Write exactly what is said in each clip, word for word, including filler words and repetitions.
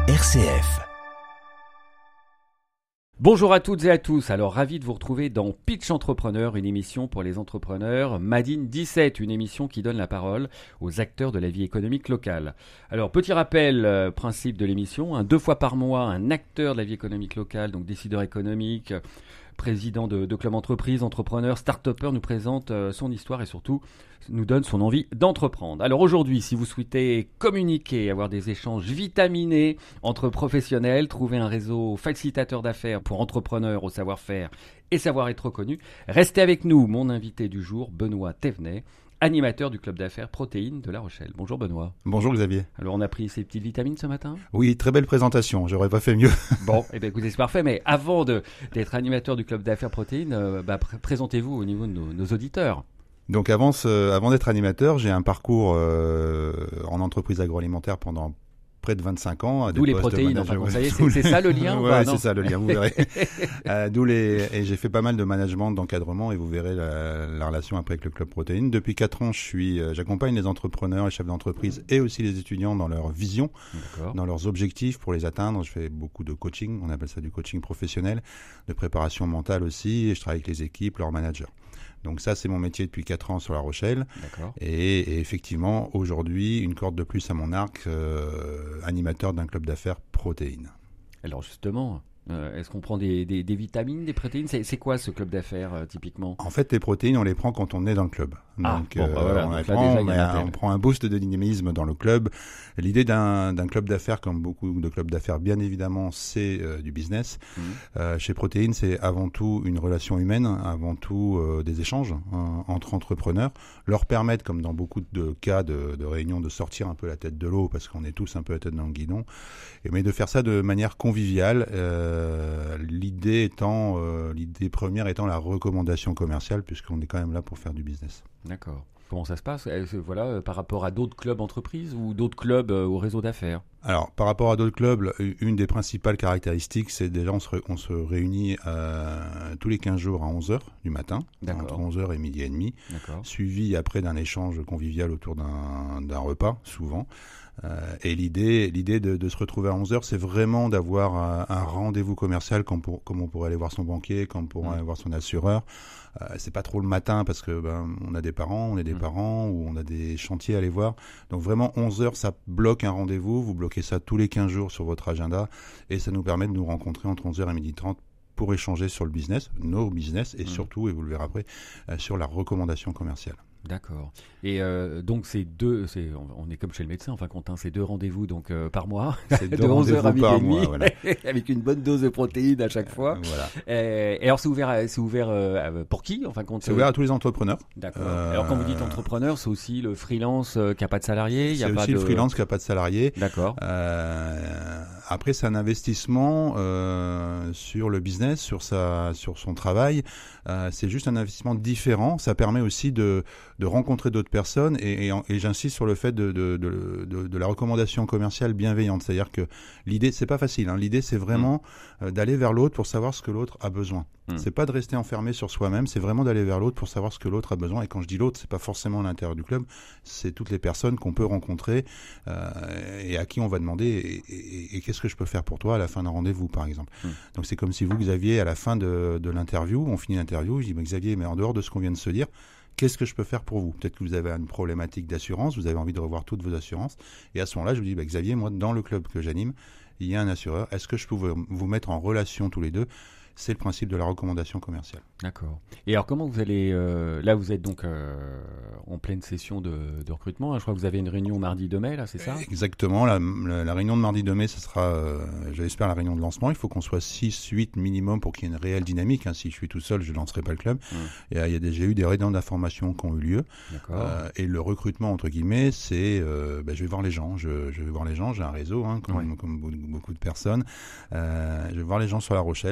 R C F. Bonjour à toutes et à tous, alors ravi de vous retrouver dans Pitch Entrepreneur, une émission pour les entrepreneurs, Madine dix-sept, une émission qui donne la parole aux acteurs de la vie économique locale. Alors petit rappel, euh, principe de l'émission, hein, deux fois par mois, un acteur de la vie économique locale, donc décideur économique, euh, président de, de club entreprise, entrepreneur, start-upper, nous présente euh, son histoire et surtout nous donne son envie d'entreprendre. Alors aujourd'hui, si vous souhaitez communiquer, avoir des échanges vitaminés entre professionnels, trouver un réseau facilitateur d'affaires pour entrepreneurs au savoir-faire et savoir être reconnu, restez avec nous. Mon invité du jour, Benoît Thévenet, animateur du club d'affaires Protéines de La Rochelle. Bonjour Benoît. Bonjour Xavier. Alors on a pris ces petites vitamines ce matin ? Oui, très belle présentation, j'aurais pas fait mieux. Bon, eh bien écoutez, c'est parfait, mais avant de, d'être animateur du club d'affaires Protéines, euh, bah, pr- présentez-vous au niveau de nos, nos auditeurs. Donc avant, ce, avant d'être animateur, j'ai un parcours euh, en entreprise agroalimentaire pendant près de vingt-cinq ans. D'où les protéines, enfin, ça y est, c'est, c'est ça le lien ou ouais, pas, c'est ça le lien, vous verrez. euh, d'où les, et j'ai fait pas mal de management, d'encadrement, et vous verrez la, la relation après avec le club Protéines. Depuis quatre ans, je suis, euh, j'accompagne les entrepreneurs, les chefs d'entreprise et aussi les étudiants dans leur vision, D'accord. dans leurs objectifs pour les atteindre. Je fais beaucoup de coaching, on appelle ça du coaching professionnel, de préparation mentale aussi, et je travaille avec les équipes, leurs managers. Donc ça, c'est mon métier depuis quatre ans sur La Rochelle. D'accord. Et, et effectivement, aujourd'hui, une corde de plus à mon arc, euh, animateur d'un club d'affaires Protéines. Alors justement, euh, est-ce qu'on prend des, des, des vitamines, des protéines ? c'est, c'est quoi ce club d'affaires euh, typiquement ? En fait, les protéines, on les prend quand on est dans le club. Ah, Donc, bon, bah voilà, on, donc les là, prend, déjà, on, il y a met un un- intérêt. on prend un boost de dynamisme dans le club. L'idée d'un, d'un club d'affaires, comme beaucoup de clubs d'affaires, bien évidemment, c'est euh, du business. Mmh. Euh, chez Protéines, c'est avant tout une relation humaine, avant tout euh, des échanges hein, entre entrepreneurs, leur permettre, comme dans beaucoup de cas de, de réunions, de sortir un peu la tête de l'eau, parce qu'on est tous un peu la tête dans le guidon, et, mais de faire ça de manière conviviale. Euh, l'idée étant, euh, l'idée première étant la recommandation commerciale, puisqu'on est quand même là pour faire du business. D'accord. Comment ça se passe ? Est-ce que, voilà, euh, par rapport à d'autres clubs entreprises ou d'autres clubs euh, au réseau d'affaires ? Alors, par rapport à d'autres clubs, une des principales caractéristiques, c'est déjà on se, ré- on se réunit euh, tous les quinze jours à onze heures du matin, D'accord. entre onze heures et midi et demi, D'accord. suivi après d'un échange convivial autour d'un, d'un repas, souvent. Euh, et l'idée, l'idée de, de se retrouver à onze heures, c'est vraiment d'avoir un, un rendez-vous commercial comme, pour, comme on pourrait aller voir son banquier, comme on pourrait Mmh. aller voir son assureur. Euh, c'est pas trop le matin parce que ben, on a des parents, on est des Mmh. parents ou on a des chantiers à aller voir. Donc vraiment onze heures, ça bloque un rendez-vous. Vous bloquez ça tous les quinze jours sur votre agenda et ça nous permet de nous rencontrer entre onze heures et midi trente pour échanger sur le business, nos business et Mmh. surtout, et vous le verrez après, euh, sur la recommandation commerciale. D'accord. Et euh, donc c'est deux, c'est, on est comme chez le médecin, enfin Quentin, c'est deux rendez-vous donc euh, par mois, C'est de deux onze heures à rendez-vous midi par et demi, mois, voilà. avec une bonne dose de protéines à chaque fois. Euh, voilà. Euh, et alors c'est ouvert, à- c'est ouvert euh, pour qui, enfin compte. C'est ouvert à tous les entrepreneurs. D'accord. Euh, Alors quand vous dites entrepreneur, c'est aussi le freelance euh, qui a pas de salarié, il y a C'est pas aussi de le freelance qui n'a pas de salarié. D'accord. Euh, après, c'est un investissement euh, sur le business, sur sa, sur son travail. Euh, c'est juste un investissement différent. Ça permet aussi de, de rencontrer d'autres personnes et, et, en- et j'insiste sur le fait de, de, de, de, de la recommandation commerciale bienveillante. C'est-à-dire que l'idée, c'est pas facile. Hein. L'idée, c'est vraiment euh, d'aller vers l'autre pour savoir ce que l'autre a besoin. Mm. C'est pas de rester enfermé sur soi-même. C'est vraiment d'aller vers l'autre pour savoir ce que l'autre a besoin. Et quand je dis l'autre, c'est pas forcément à l'intérieur du club. C'est toutes les personnes qu'on peut rencontrer euh, et à qui on va demander et, et, et qu'est-ce que je peux faire pour toi à la fin d'un rendez-vous, par exemple. Mm. Donc c'est comme si vous, Xavier, à la fin de, de l'interview, on finit l'interview, je dis, mais Xavier, mais en dehors de ce qu'on vient de se dire, qu'est-ce que je peux faire pour vous ? Peut-être que vous avez une problématique d'assurance, vous avez envie de revoir toutes vos assurances. Et à ce moment-là, je vous dis, bah, Xavier, moi, dans le club que j'anime, il y a un assureur. Est-ce que je peux vous, vous mettre en relation tous les deux ? C'est le principe de la recommandation commerciale. D'accord. Et alors comment vous allez euh, là vous êtes donc euh, en pleine session de, de recrutement, hein. Je crois que vous avez une réunion mardi deux mai là, c'est ça ? Exactement. La, la, la réunion de mardi deux mai, ce sera, euh, j'espère, la réunion de lancement. Il faut qu'on soit six, huit minimum pour qu'il y ait une réelle dynamique. Hein. Si je suis tout seul, je ne lancerai pas le club. Mmh. Et, euh, il y a déjà eu des réunions d'information qui ont eu lieu. D'accord. Euh, et le recrutement, entre guillemets, c'est euh, ben, je vais voir les gens. Je, je vais voir les gens. J'ai un réseau, hein, comme, Ouais. comme beaucoup de personnes. Euh, je vais voir les gens sur La Rochelle et je leur propose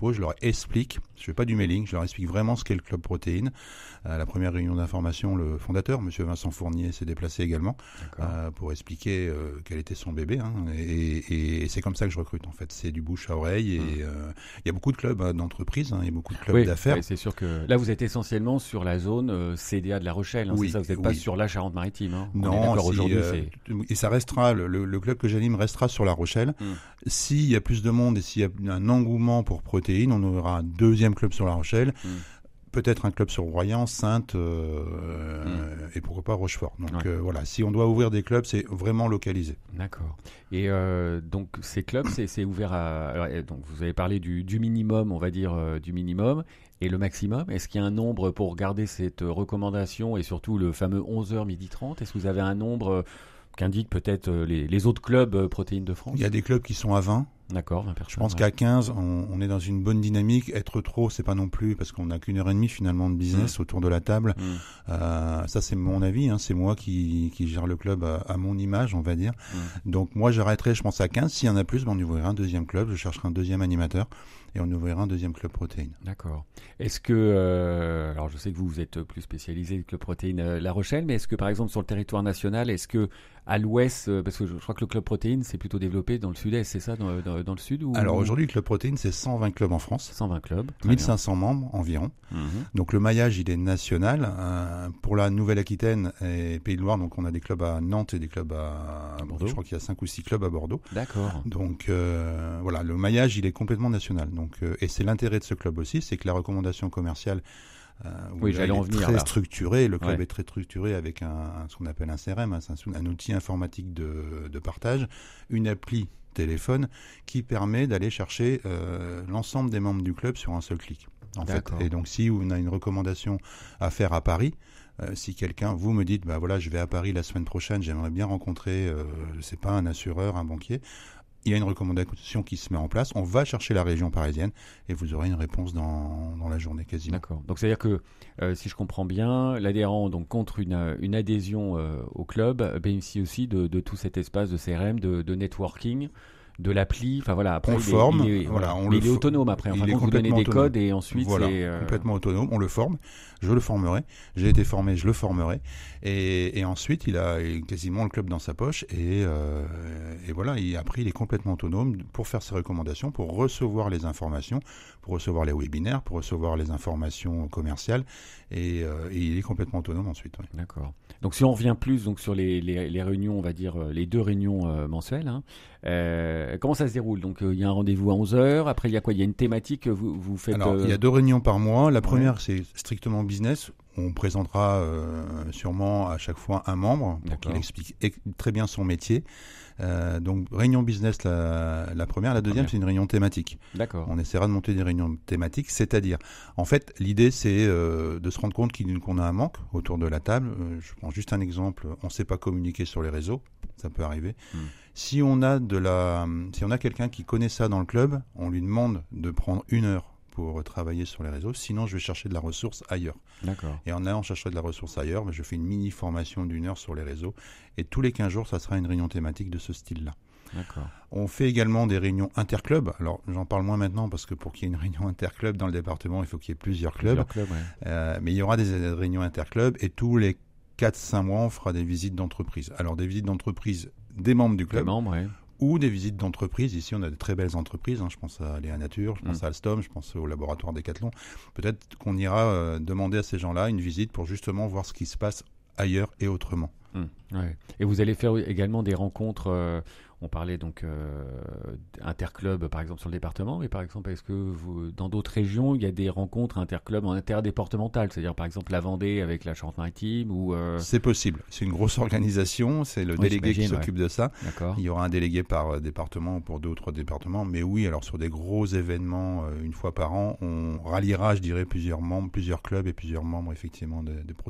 propose, je leur explique, je fais pas du mailing, je leur explique vraiment ce qu'est le Club Protéine. À la première réunion d'information, le fondateur, monsieur Vincent Fournier, s'est déplacé également euh, pour expliquer euh, quel était son bébé. Hein, et, et, et c'est comme ça que je recrute en fait. C'est du bouche à oreille. Et il mmh. euh, y a beaucoup de clubs hein, d'entreprises, il hein, y a beaucoup de clubs oui, d'affaires. Oui, c'est sûr que là vous êtes essentiellement sur la zone euh, C D A de La Rochelle. Hein, oui, c'est ça, vous n'êtes oui. pas sur la Charente-Maritime. Hein. Non, si, aujourd'hui. Euh, c'est... Et ça restera, le, le club que j'anime restera sur La Rochelle. Mmh. S'il y a plus de monde et s'il y a un engouement pour Protéines, on aura un deuxième club sur La Rochelle. Mmh. Peut-être un club sur Royan, Saintes euh, mmh. et pourquoi pas Rochefort. Donc ouais. euh, voilà, si on doit ouvrir des clubs, c'est vraiment localisé. D'accord. Et euh, donc ces clubs, c'est, c'est ouvert à. Alors, donc vous avez parlé du, du minimum, on va dire euh, du minimum, et le maximum. Est-ce qu'il y a un nombre pour garder cette recommandation et surtout le fameux onze heures midi trente? Est-ce que vous avez un nombre qu'indiquent peut-être les, les autres clubs Protéines de France? Il y a des clubs qui sont à vingt. D'accord, vingt personnes. Je pense ouais. qu'à quinze, on, on est dans une bonne dynamique. Être trop, c'est pas non plus, parce qu'on n'a qu'une heure et demie finalement de business mmh. autour de la table. Mmh. Euh, ça, c'est mon avis. Hein, c'est moi qui, qui gère le club à, à mon image, on va dire. Mmh. Donc moi, j'arrêterai, je pense, à quinze. S'il y en a plus, ben, on ouvrira un deuxième club. Je chercherai un deuxième animateur et on ouvrira un deuxième club Protéines. D'accord. Est-ce que, euh, alors je sais que vous, vous êtes plus spécialisé le club Protéines euh, La Rochelle, mais est-ce que par exemple sur le territoire national, est-ce que à l'ouest, euh, parce que je, je crois que le club Protéines c'est plutôt développé dans le sud-est, c'est ça, dans, dans, dans le sud ou... Alors aujourd'hui, le club Protéines, c'est cent vingt clubs en France. cent vingt clubs. mille cinq cents bien. Membres environ. Mmh. Donc le maillage, il est national. Euh, pour la Nouvelle-Aquitaine et Pays de Loire, donc on a des clubs à Nantes et des clubs à, à Bordeaux. Je crois qu'il y a cinq ou six clubs à Bordeaux. D'accord. Donc euh, voilà, le maillage, il est complètement national. Donc euh, et c'est l'intérêt de ce club aussi, c'est que la recommandation commerciale Euh, oui, j'allais en venir. Très là. structuré, le club ouais. est très structuré avec un, un, ce qu'on appelle un C R M, hein, c'est un, un outil informatique de, de partage, une appli téléphone qui permet d'aller chercher euh, l'ensemble des membres du club sur un seul clic. En fait. Et donc si on a une recommandation à faire à Paris, euh, si quelqu'un, vous me dites, bah voilà, je vais à Paris la semaine prochaine, j'aimerais bien rencontrer, euh, je sais pas, un assureur, un banquier. Il y a une recommandation qui se met en place. On va chercher la région parisienne et vous aurez une réponse dans, dans la journée quasiment. D'accord. Donc c'est-à-dire que, euh, si je comprends bien, l'adhérent donc contre une, une adhésion euh, au club bénéficie aussi de, de tout cet espace de C R M, de, de networking, de l'appli. Enfin voilà. Après, on il forme. Est, il est, voilà, on mais le il est autonome après. Enfin, il est vous donnez des autonome. codes et ensuite voilà, c'est euh... complètement autonome. On le forme. Je le formerai. J'ai été formé, je le formerai. Et, et ensuite, il a quasiment le club dans sa poche. Et, euh, et voilà. Et après, il est complètement autonome pour faire ses recommandations, pour recevoir les informations, pour recevoir les webinaires, pour recevoir les informations commerciales. Et, euh, et il est complètement autonome ensuite. Ouais. D'accord. Donc si on revient plus donc sur les, les, les réunions, on va dire les deux réunions euh, mensuelles, hein, euh, comment ça se déroule? Donc il euh, y a un rendez-vous à onze heures, après il y a quoi? Il y a une thématique que vous, vous faites? Alors il euh... y a deux réunions par mois. La première, ouais. c'est strictement business. On présentera euh, sûrement à chaque fois un membre pour D'accord. qu'il explique très bien son métier. Euh, donc réunion business la, la première, la deuxième première. C'est une réunion thématique. D'accord. On essaiera de monter des réunions thématiques, c'est-à-dire, en fait, l'idée c'est euh, de se rendre compte qu'il, qu'on a un manque autour de la table. Euh, je prends juste un exemple, on ne sait pas communiquer sur les réseaux, ça peut arriver. Hmm. Si on a de la, si on a quelqu'un qui connaît ça dans le club, on lui demande de prendre une heure pour travailler sur les réseaux, sinon je vais chercher de la ressource ailleurs. D'accord. Et en allant chercher de la ressource ailleurs, ben, je fais une mini formation d'une heure sur les réseaux et tous les quinze jours, ça sera une réunion thématique de ce style-là. D'accord. On fait également des réunions interclubs. Alors, j'en parle moins maintenant parce que pour qu'il y ait une réunion interclub dans le département, il faut qu'il y ait plusieurs clubs. Plusieurs clubs, ouais. euh, mais il y aura des, des réunions interclubs et tous les quatre cinq mois, on fera des visites d'entreprise. Alors, des visites d'entreprise des membres du club. Des membres, oui. Ou des visites d'entreprise. Ici, on a de très belles entreprises. Hein. Je pense à Léa Nature, je pense mmh. à Alstom, je pense au laboratoire Decathlon. Peut-être qu'on ira euh, demander à ces gens-là une visite pour justement voir ce qui se passe ailleurs et autrement. Mmh. Ouais. Et vous allez faire également des rencontres, euh, on parlait donc euh, interclub par exemple sur le département, mais par exemple est-ce que vous, dans d'autres régions il y a des rencontres interclubs en interdépartemental, c'est-à-dire par exemple la Vendée avec la Charente-Maritime ou euh... C'est possible, c'est une grosse organisation, c'est le oui, délégué qui s'occupe ouais. de ça. D'accord. Il y aura un délégué par département pour deux ou trois départements, mais oui, alors sur des gros événements euh, une fois par an, on ralliera, je dirais, plusieurs membres, plusieurs clubs et plusieurs membres effectivement de, de Protéines.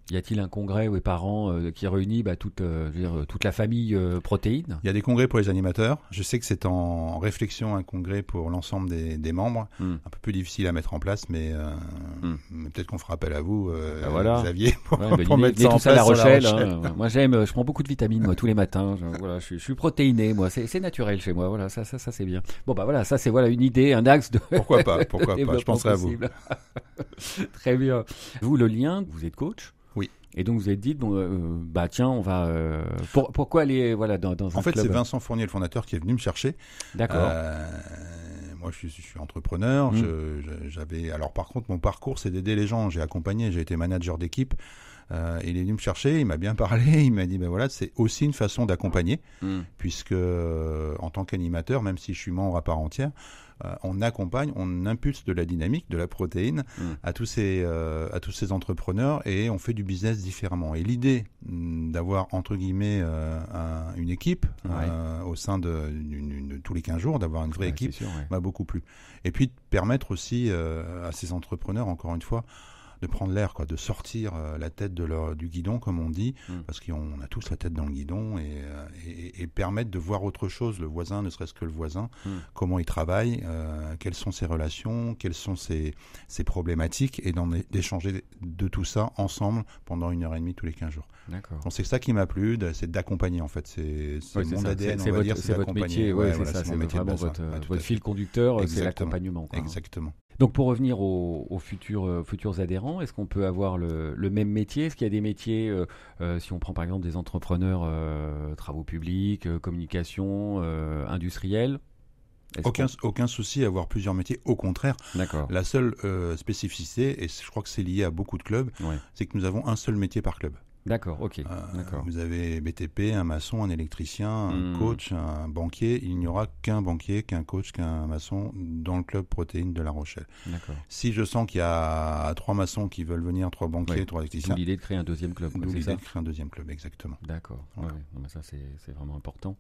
Y a-t-il un congrès ouais, par an euh, qui réunit bah, toute, euh, je veux dire, toute la famille euh, protéines? Il y a des congrès pour les animateurs. Je sais que c'est en réflexion un congrès pour l'ensemble des, des membres. Mm. Un peu plus difficile à mettre en place, mais, euh, mm. mais peut-être qu'on fera appel à vous, euh, bah voilà. Xavier, pour, ouais, bah, pour mettre ça en place à la Rochelle. La Rochelle. Hein. Moi, j'aime, je prends beaucoup de vitamines moi tous les matins. Je, voilà, je, suis, je suis protéiné, moi. C'est, c'est naturel chez moi. Voilà, ça, ça, ça, c'est bien. Bon bah voilà, ça c'est voilà une idée, un axe de. Pourquoi pas, pourquoi pas. Je penserai possible. à vous. Très bien. Vous, le lien, vous êtes coach. Oui. Et donc vous avez dit bon, euh, bah tiens on va euh, pour, pourquoi aller voilà dans, dans un en fait club... c'est Vincent Fournier le fondateur qui est venu me chercher. D'accord. Euh, moi je suis, je suis entrepreneur. Mmh. Je, je, j'avais alors par contre mon parcours c'est d'aider les gens. J'ai accompagné, j'ai été manager d'équipe. Euh, il est venu me chercher, il m'a bien parlé, il m'a dit ben voilà c'est aussi une façon d'accompagner mmh. puisque euh, en tant qu'animateur même si je suis membre à part entière. Euh, on accompagne, on impulse de la dynamique, de la protéine mmh. à tous ces euh, à tous ces entrepreneurs et on fait du business différemment. Et l'idée mh, d'avoir entre guillemets euh, un, une équipe ouais. euh, au sein de, de, de tous les quinze jours, d'avoir une vraie ouais, équipe, sûr, ouais. m'a beaucoup plu. Et puis de permettre aussi euh, à ces entrepreneurs, encore une fois, de prendre l'air, quoi, de sortir euh, la tête de leur, du guidon, comme on dit, mmh. parce qu'on a tous la tête dans le guidon, et, euh, et, et permettre de voir autre chose, le voisin, ne serait-ce que le voisin, mmh. comment il travaille, euh, quelles sont ses relations, quelles sont ses, ses problématiques, et d'en, d'échanger de tout ça ensemble pendant une heure et demie tous les quinze jours. D'accord. Donc c'est ça qui m'a plu, c'est d'accompagner en fait, c'est, c'est ouais, mon c'est A D N, c'est, on c'est va votre, dire, c'est, c'est votre métier, ouais, ouais, c'est, voilà, ça, c'est, c'est métier vraiment votre, ah, votre fil conducteur, exactement. C'est l'accompagnement. Quoi. Exactement. Donc pour revenir aux, aux futurs, euh, futurs adhérents, est-ce qu'on peut avoir le, le même métier? Est-ce qu'il y a des métiers, euh, euh, si on prend par exemple des entrepreneurs, euh, travaux publics, euh, communication, euh, industriels? Aucun, aucun souci à avoir plusieurs métiers, au contraire. D'accord. La seule euh, spécificité, et je crois que c'est lié à beaucoup de clubs, ouais. c'est que nous avons un seul métier par club. D'accord, ok. Euh, D'accord. Vous avez B T P, un maçon, un électricien, un mmh. coach, un banquier. Il n'y aura qu'un banquier, qu'un coach, qu'un maçon dans le club protéines de La Rochelle. D'accord. Si je sens qu'il y a trois maçons qui veulent venir, trois banquiers, ouais. trois électriciens. D'où l'idée de créer un deuxième club. D'où l'idée ça de créer un deuxième club, exactement. D'accord. Voilà. Ouais, ouais. Ça, c'est, c'est vraiment important.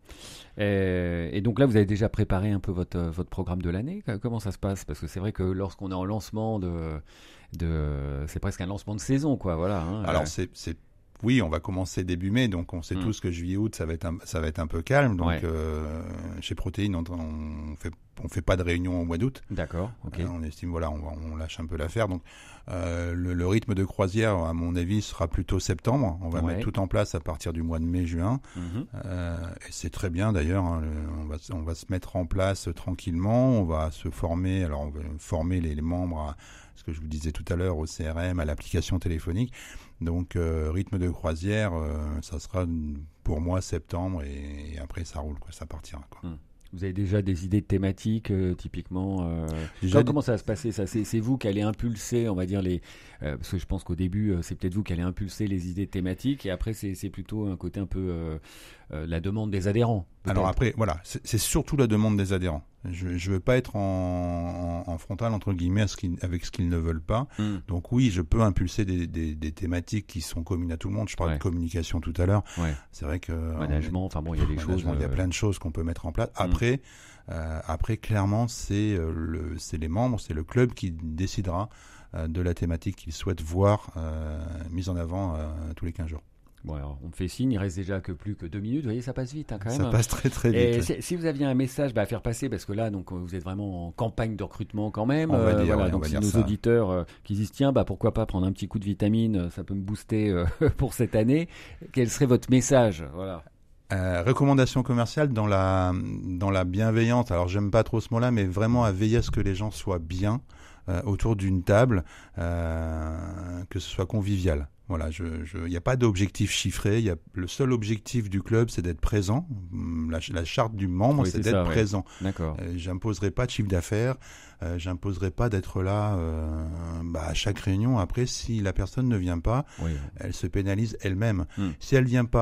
Et, et donc là, vous avez déjà préparé un peu votre, votre programme de l'année. Comment ça se passe? Parce que c'est vrai que lorsqu'on est en lancement de, de, c'est presque un lancement de saison, quoi. Voilà. Hein. Alors c'est, c'est Oui, on va commencer début mai, donc on sait mmh. tous que juillet-août, ça va être un, ça va être un peu calme. Donc, ouais. euh, chez Protéines, on, on fait, on fait pas de réunion au mois d'août. D'accord. Ok. Euh, on estime, voilà, on, on lâche un peu l'affaire. Donc, euh, le, le rythme de croisière, à mon avis, sera plutôt septembre. On va ouais. mettre tout en place à partir du mois de mai-juin. Mmh. Euh, et c'est très bien d'ailleurs. Hein, le, on va, on va se mettre en place tranquillement. On va se former. Alors, on va former les, les membres à ce que je vous disais tout à l'heure, au C R M, à l'application téléphonique. Donc, euh, rythme de croisière, euh, ça sera pour moi septembre et, et après ça roule, quoi, ça partira. Quoi. Mmh. Vous avez déjà des idées de thématiques, euh, typiquement euh... Comment, comment ça va se passer ça c'est, c'est vous qui allez impulser, on va dire, les... Euh, parce que je pense qu'au début, euh, c'est peut-être vous qui allez impulser les idées thématiques et après, c'est, c'est plutôt un côté un peu euh, euh, la demande des adhérents. Peut-être. Alors après, voilà, c'est, c'est surtout la demande des adhérents. Je ne veux pas être en, en, en frontal, entre guillemets, ce avec ce qu'ils ne veulent pas. Mm. Donc oui, je peux impulser des, des, des thématiques qui sont communes à tout le monde. Je parlais ouais. de communication tout à l'heure. Ouais. C'est vrai que... Management, enfin bon, il y a des choses... Il y a plein de choses qu'on peut mettre en place. Après, mm. euh, après clairement, c'est, euh, le, c'est les membres, c'est le club qui décidera euh, de la thématique qu'ils souhaitent voir euh, mise en avant euh, tous les quinze jours. Bon, alors, on me fait signe, il reste déjà que plus que deux minutes. Vous voyez, ça passe vite, hein, quand même. Ça passe très, très vite. Et si, si vous aviez un message bah, à faire passer, parce que là, donc, vous êtes vraiment en campagne de recrutement quand même. On va dire, euh, voilà, ouais, donc, on va si dire nos ça. auditeurs euh, qui disent, tiens, bah, pourquoi pas prendre un petit coup de vitamine, ça peut me booster euh, pour cette année. Quel serait votre message? Voilà. Euh, recommandation commerciale dans la, dans la bienveillante. Alors, j'aime pas trop ce mot-là, mais vraiment à veiller à ce que les gens soient bien euh, autour d'une table, euh, que ce soit convivial. Voilà, je, je, il n'y a pas d'objectif chiffré. Il y a, le seul objectif du club, c'est d'être présent. La, la charte du membre, oui, c'est, c'est d'être ça, présent. Ouais. D'accord. Euh, j'imposerai pas de chiffre d'affaires. Euh, j'imposerai pas d'être là euh, bah, à chaque réunion. Après, si la personne ne vient pas, oui. elle se pénalise elle-même. Hmm. Si elle vient pas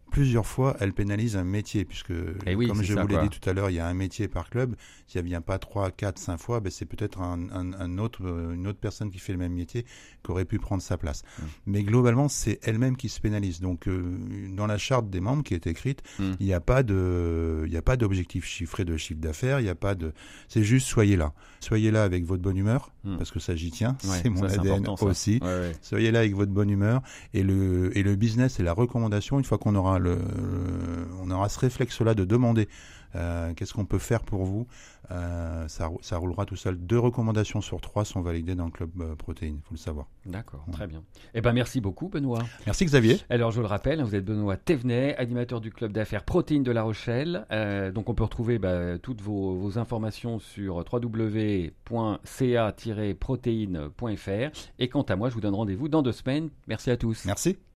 plusieurs fois, elle pénalise un métier, puisque, Et oui, comme je ça, vous l'ai quoi. dit tout à l'heure, il y a un métier par club. S'il n'y a bien pas trois, quatre, cinq fois, ben c'est peut-être un, un, un autre, une autre personne qui fait le même métier qui aurait pu prendre sa place. Mmh. Mais globalement, c'est elle-même qui se pénalise. Donc, euh, dans la charte des membres qui est écrite, mmh. il n'y a pas de, il n'y a pas d'objectif chiffré de chiffre d'affaires. Il n'y a pas de, c'est juste soyez là, soyez là avec votre bonne humeur, mmh. parce que ça j'y tiens. Ouais, c'est mon ça, A D N important, aussi. Ouais, ouais. Soyez là avec votre bonne humeur et le, et le business et la recommandation. Une fois qu'on aura le, le on aura ce réflexe-là de demander euh, qu'est-ce qu'on peut faire pour vous. Euh, ça, ça roulera tout seul. Deux recommandations sur trois sont validées dans le club euh, protéines, il faut le savoir. D'accord, ouais. Très bien. Eh ben, merci beaucoup, Benoît. Merci, Xavier. Alors, je le rappelle, vous êtes Benoît Thévenet, animateur du club d'affaires Protéines de La Rochelle. Euh, donc, on peut retrouver bah, toutes vos, vos informations sur w w w point c a tiret protéines point f r. Et quant à moi, je vous donne rendez-vous dans deux semaines. Merci à tous. Merci.